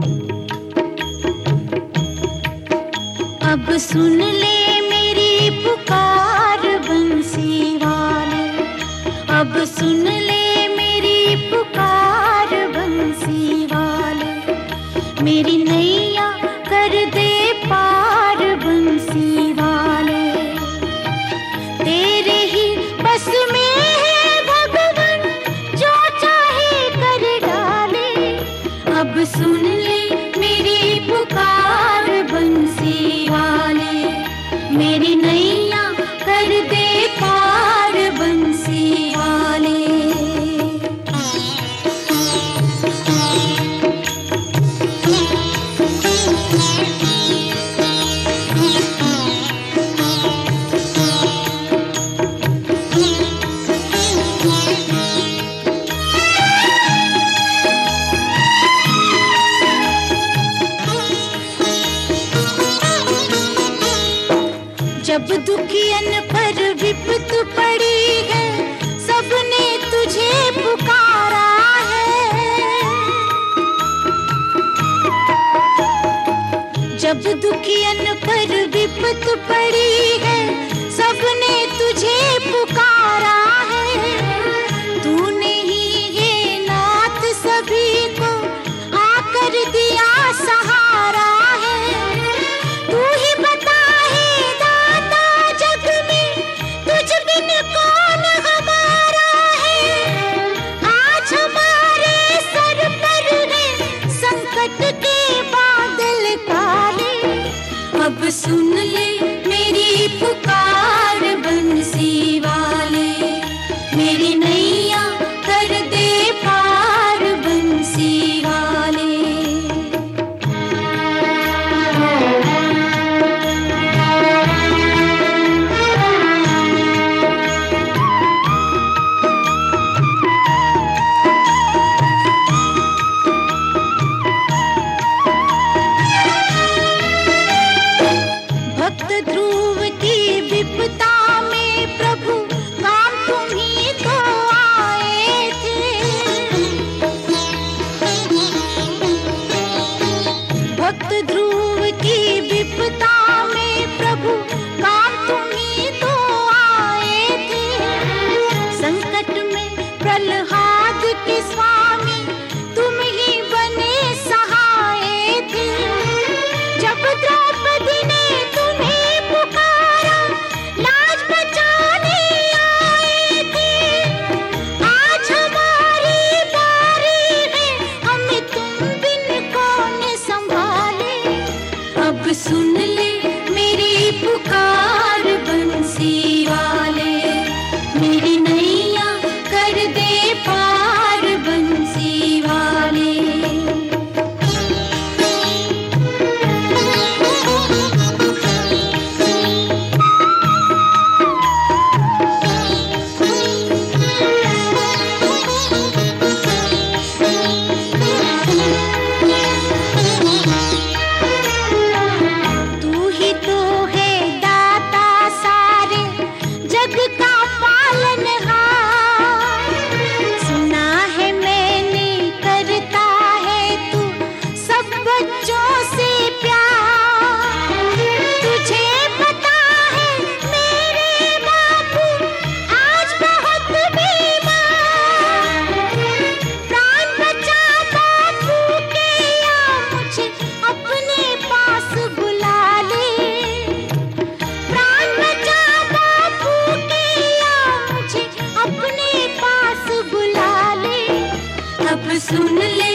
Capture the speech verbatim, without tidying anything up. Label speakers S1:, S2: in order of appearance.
S1: अब सुन ले मेरी पुकार बंसी वाले, अब सुन ले मेरी पुकार बंसी वाले, मेरी नैया कर दे पार बंसी वाले। तेरे ही बस में है भगवान, जो चाहे कर डाले। अब सुन ले मेरी पुकार बंसी वाले, मेरी नैया कर दे पार बंसी वाले। जब दुखियन पर विपत पड़ी है, सबने तुझे पुकारा है। जब दुखियन पर विपत पड़ी है, सबने तुझे पुकारा है। तूने ही ये नाथ सभी को आकर दिया सहारा है। तू ही बता अब सुन ले मेरी पुकार बंसी वाले, मेरी नैया कर दे पार बंसी वाले। भक्त ध्रुव की विपदा में प्रभु काम तुम ही तो आए थे। भक्त ध्रुव की विपदा में प्रभु काम तुम ही तो आए थे। संकट में प्रहलाद के स्वामी तुम ही बने सहाय थे। जब द्रौपदी ने सुन ले मेरी पुकार बंसी वाले, मेरी नैया कर दे पार बंसी वाले। अब सुन ले